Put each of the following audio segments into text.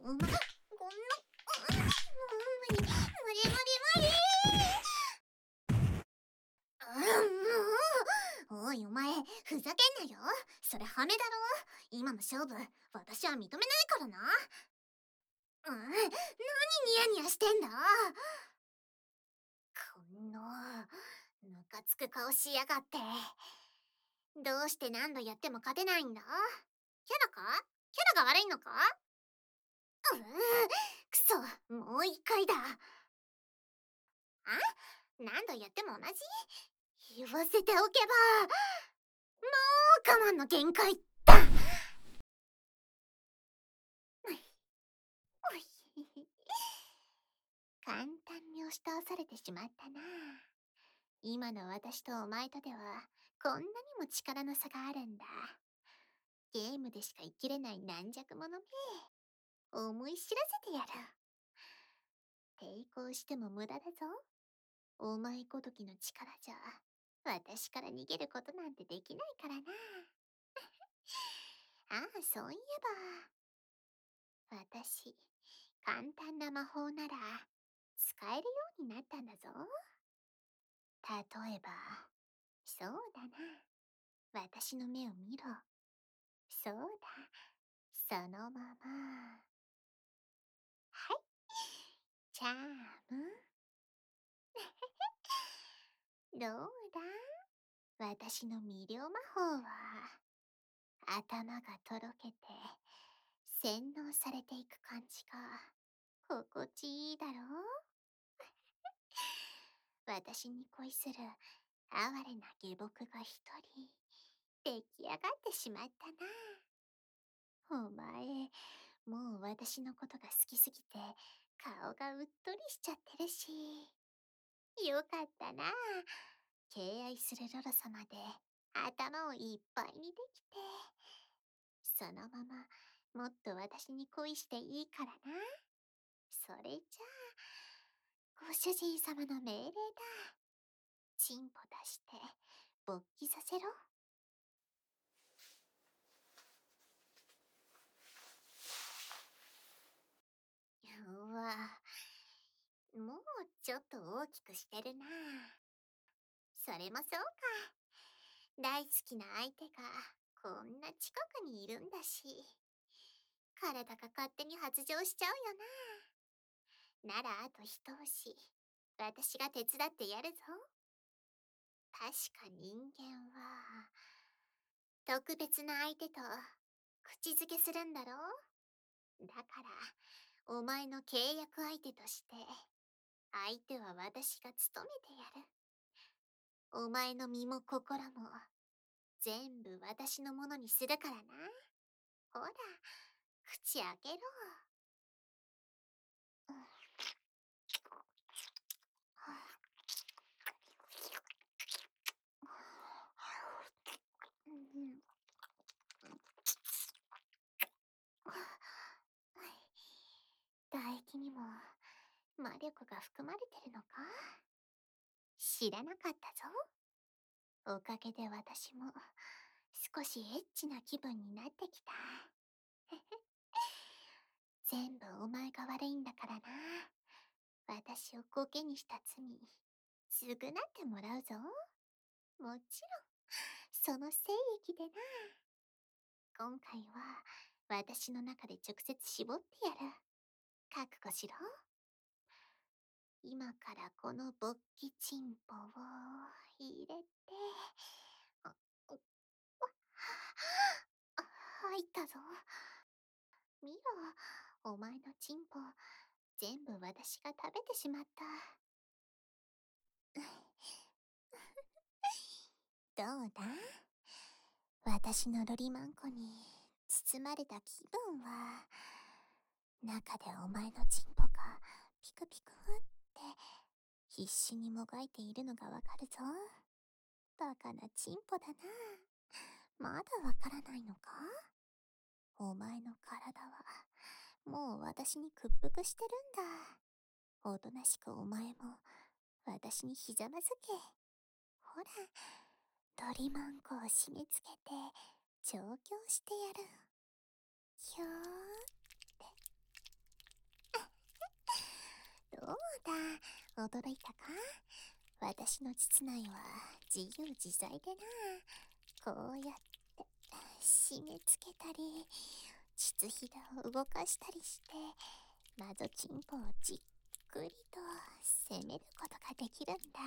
こんな、無理無理無理。おいお前、ふざけんなよ。それハメだろ。今の勝負、私は認めないからな。何ニヤニヤしてんだ。このムカつく顔しやがって。どうして何度やっても勝てないんだ。キャラか？キャラが悪いのか？くそ、もう一回だ。何度やっても同じ？言わせておけば、もう我慢の限界だ。簡単に押し倒されてしまったな。今の私とお前とではこんなにも力の差があるんだ。ゲームでしか生きれない軟弱者め。思い知らせてやる。抵抗しても無駄だぞ。お前ごときの力じゃ私から逃げることなんてできないからな。そういえば私、簡単な魔法なら使えるようになったんだぞ。例えば、そうだな。私の目を見ろ。そうだ。そのまま。はい。チャーム。どうだ？私の魅了魔法は、頭がとろけて、洗脳されていく感じが、心地いいだろう？私に恋する哀れな下僕が一人、出来上がってしまったな。お前、もう私のことが好きすぎて、顔がうっとりしちゃってるし。よかったな。敬愛するロロ様で頭をいっぱいにできて。そのままもっと私に恋していいからな。それじゃあ、ご主人様の命令だ。チンポ出して勃起させろ。うわ、もうちょっと大きくしてるな。それもそうか。大好きな相手がこんな近くにいるんだし、体が勝手に発情しちゃうよな。ならあと一押し、私が手伝ってやるぞ。確か人間は特別な相手と口づけするんだろう。だからお前の契約相手として相手は私が務めてやる。お前の身も心も全部私のものにするからな。ほら、口開けろ。唾液にも魔力が含まれてるのか？知らなかったぞ。おかげで私も少しエッチな気分になってきた。全部お前が悪いんだからな。私をコケにした罪、償ってもらうぞ。もちろん、その精液でな。今回は私の中で直接絞ってやる。覚悟しろ。今からこの勃起チンポを入れて、あ、入ったぞ。見ろ、お前のチンポ、全部私が食べてしまった。どうだ？私のロリマンコに包まれた気分は。中でお前のチンポがピクピクって必死にもがいているのがわかるぞ。バカなチンポだな。まだわからないのか？お前の体はもう私に屈服してるんだ。おとなしくお前も私にひざまずけ。ほら、ドリマンコを締め付けて調教してやる。ひょーって。 だ、驚いたか？私の膣内は自由自在でな。こうやって締め付けたり、膣ひだを動かしたりして、謎チンポをじっくりと攻めることができるんだ。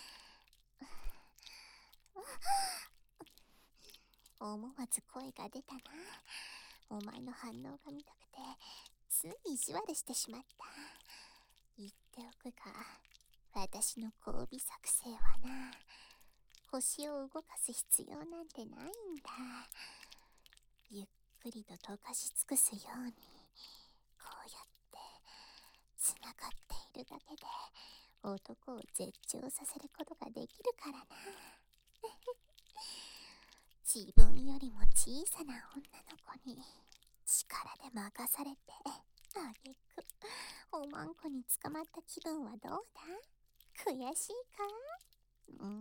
思わず声が出たな。お前の反応が見たくて、つい意地悪してしまった。言っておくが、私の交尾作戦はな、星を動かす必要なんてないんだ。ゆっくりと溶かし尽くすように、こうやってつながっているだけで男を絶頂させることができるからな。自分よりも小さな女の子に力で任されて、あげくおまんこに捕まった気分はどうだ？悔しいか？違う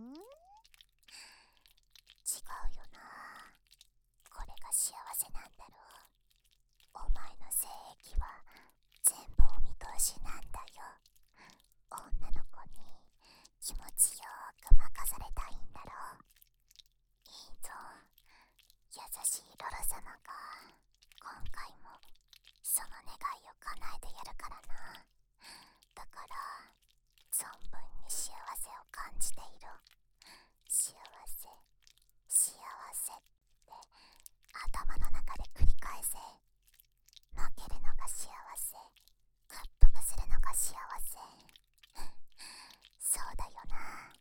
よな。これが幸せなんだろう。お前の性癖は全部お見通しなんだよ。女の子に気持ちよく任されたいんだろう。いいぞ、優しいロロ様が今回もその願いを叶えてやるからな。だから存分に幸せを感じている。幸せ、幸せって頭の中で繰り返せ。負けるのが幸せ、屈服するのが幸せ。そうだよな。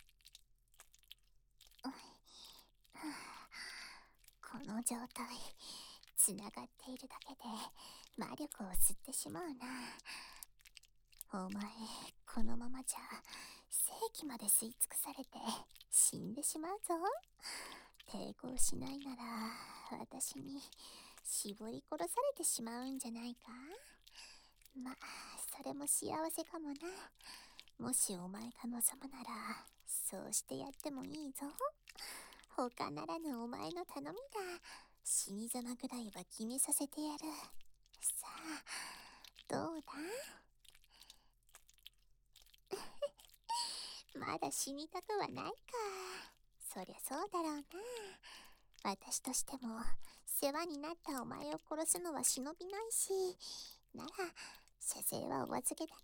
この状態、つながっているだけで魔力を吸ってしまうな。お前、このままじゃ世紀まで吸い尽くされて死んでしまうぞ。抵抗しないなら私に絞り殺されてしまうんじゃないか。まあ、それも幸せかもな。もしお前が望むならそうしてやってもいいぞ。他ならぬお前の頼みだ。死に様ぐらいは決めさせてやる。さあ、どうだ？まだ死にたくはないか。そりゃそうだろうな。私としても世話になったお前を殺すのは忍びないし、なら射精はお預けだ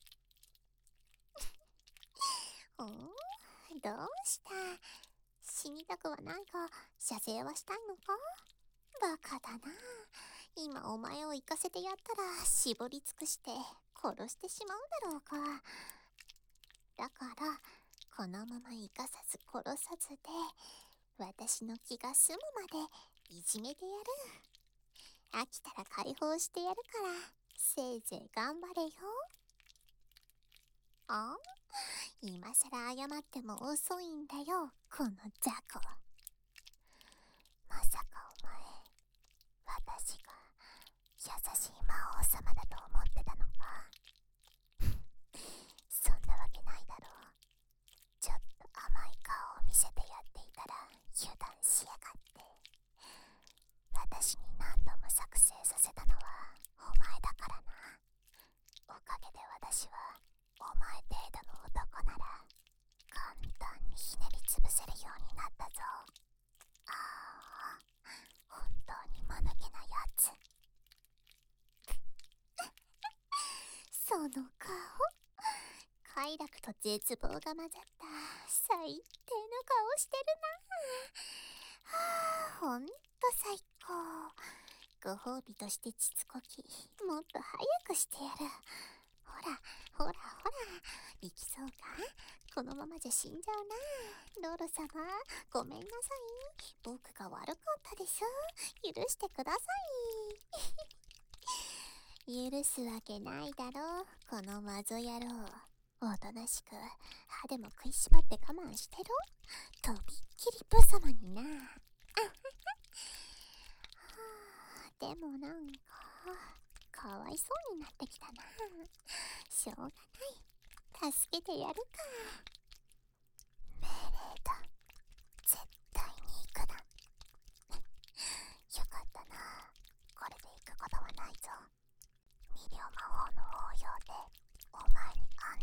な。どうした？死にたくはないが射精はしたいのか？バカだな。今お前を行かせてやったら絞り尽くして殺してしまうだろうか。だからこのまま生かさず殺さずで私の気が済むまでいじめてやる。飽きたら解放してやるからせいぜい頑張れよ。今さら謝っても遅いんだよ、この雑魚。まさかお前、私が優しい魔王様だと思ってたのか？そんなわけないだろう。ちょっと甘い顔を見せてやっていたら油断しやがって。私に何度も作成させたのはお前だからな。おかげで私はお前程度の男なら簡単にひねりつぶせるようになったぞ。ああ、本当に間抜けなやつ。その顔、快楽と絶望が混ざった最低の顔してるな。ほんと最高。ご褒美としてちつこきもっと早くしてやる。ほらほらほら、行きそうか？このままじゃ死んじゃうな。ロロ様、ごめんなさい。僕が悪かったです。許してください。許すわけないだろう、このマゾ野郎。おとなしく歯でも食いしばって我慢してろ。とびっきりブ様にな。でもなんかかわいそうになってきたな。しょうがない、助けてやるか。命令だ、絶対に行くな。よかったな。これで行くことはないぞ。魅了魔法の応用でお前に安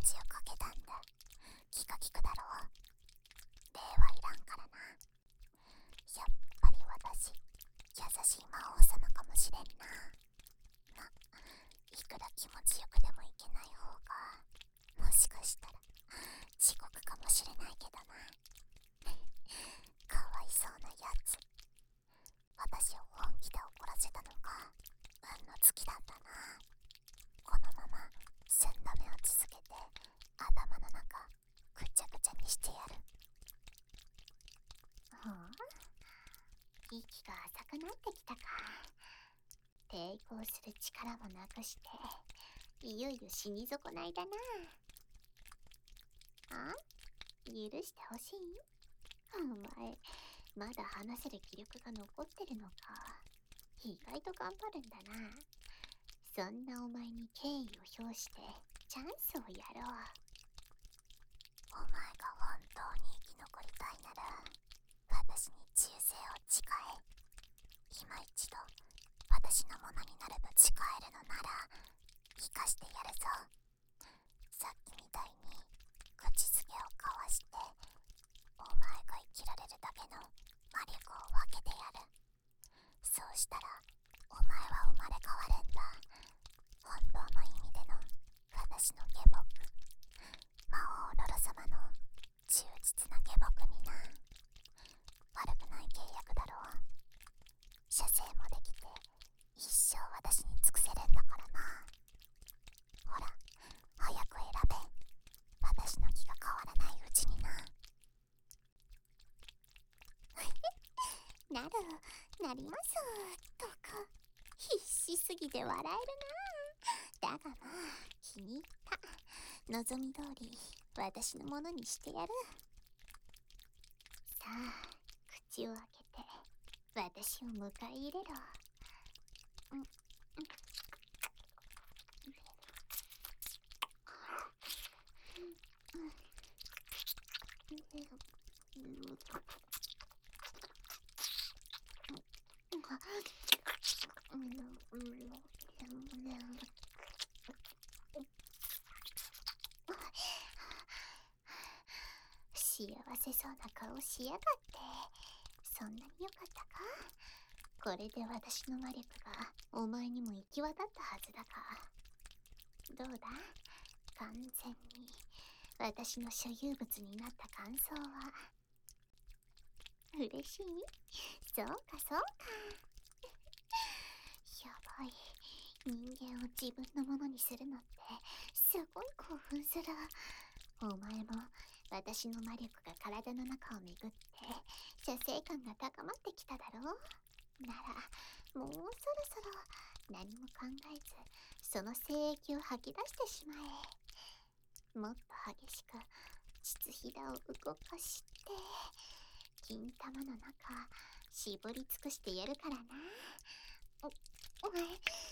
ち続けて頭の中ぐちゃぐちゃにしてやる。 ほう、息が浅くなってきたか。抵抗する力もなくして、いよいよ死に損ないだな。あ、許してほしい？お前、まだ話せる気力が残ってるのか。意外と頑張るんだな。そんなお前に敬意を表して、チャンスをやろう。 お前が本当に生き残りたいなら、私に忠誠を誓え。今一度私のものになると誓えるのなら生かしてやるぞ。さっきみたいに口づけを交わして、お前が生きられるだけの魔力を分けてやる。そうしたらお前は生まれ変わるんだ。本当の意味での私の下僕、魔王ロロ様の忠実な下僕にな。悪くない契約だろう。射精もできて一生私に尽くせるんだからな。ほら、早く選べ。私の気が変わらないうちにな。 なる、なります。とか、必死すぎて笑えるな。だがまあ、気に入った。望み通り、私のものにしてやる。さあ、口を開けて、私を迎え入れろ。うん、うん。幸せそうな顔しやがって。そんなに良かったか？これで私の魔力がお前にも行き渡ったはずだか。どうだ？完全に私の所有物になった感想は。嬉しい？そうかそうか。やばい。人間を自分のものにするのってすごい興奮する。お前も私の魔力が体の中を巡って射精感が高まってきただろう。ならもうそろそろ何も考えずその精液を吐き出してしまえ。もっと激しく膣ひだを動かして金玉の中絞り尽くしてやるからな。お前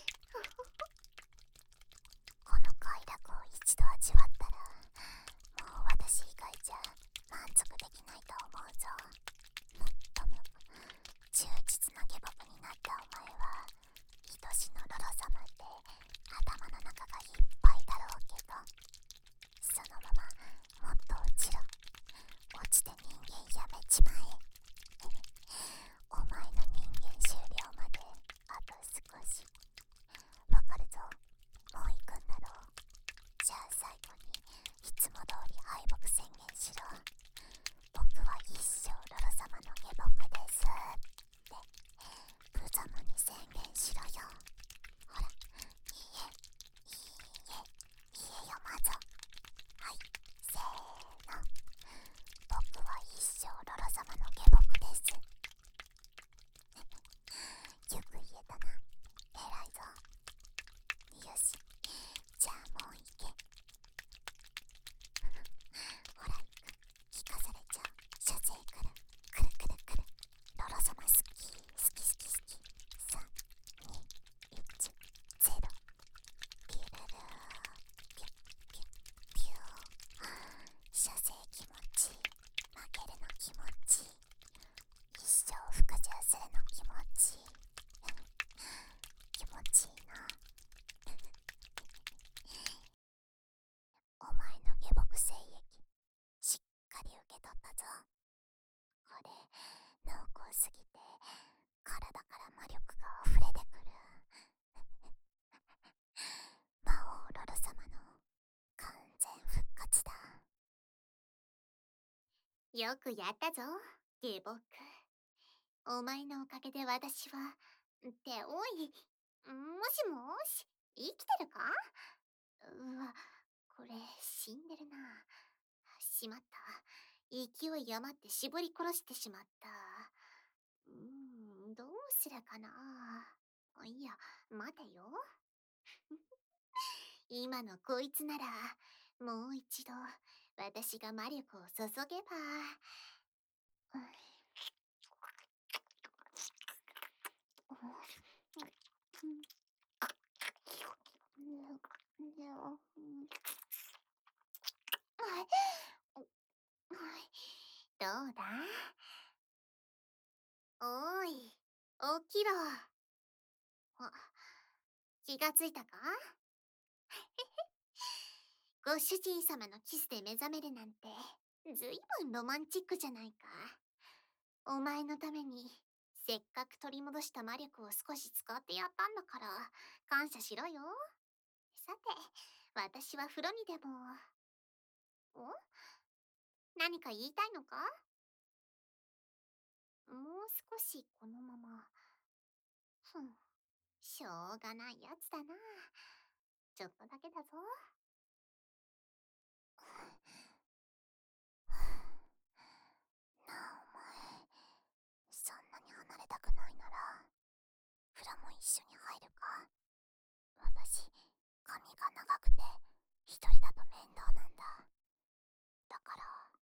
この快楽を一度味わったら、もう私以外じゃ満足できないと思うぞ。もっとも忠実な下僕になったお前は、愛しのロロ様って頭の中がいっぱいだろうけど、そのままもっと落ちろ。落ちて人間やめちまえ。お前の人間終了まであと少し。わかるぞ。もう行くんだろう。じゃあ最後にいつも通り敗北宣言しろ。僕は一生ロロ様の下僕ですって無様に宣言しろよ。ほら、いいえ、いいえ、いいえよまぞ。はい、せーの。僕は一生ロロ様の下僕です。よく言えたな。偉いぞ。よし、じゃあもう行け。ほら、聞かされちゃう。射精くる。くるくるくる。ロロ様好き。好き好き好き。3、2、1、0。ピュルルー。ピュッピュッピュー。射精気持ちいい。負けるの気持ちいい。一生服従するの気持ちいい。気持ちいいな。お前の下僕精液しっかり受け取ったぞ。これ濃厚すぎて体から魔力が溢れてくる。魔王ロロ様の完全復活だ。 よくやったぞ、ゲボック。お前のおかげで私は。っておい、もしもし、生きてるか？うわ、 これ、死んでるな。しまった。勢い余って絞り殺してしまった。どうするかな。いや、待てよ。今のこいつなら、もう一度、私が魔力を注げば。どうだ。おーい、起きろ。あ、気がついたか。ご主人様のキスで目覚めるなんて、ずいぶんロマンチックじゃないか。お前のために、せっかく取り戻した魔力を少し使ってやったんだから、感謝しろよ。さて、私は風呂にでも。お、何か言いたいのか。もう少しこのまま。しょうがないやつだな。ちょっとだけだぞ。 なあお前、そんなに離れたくないなら風呂も一緒に入るか。私、髪が長くて一人だと面倒なんだ。だから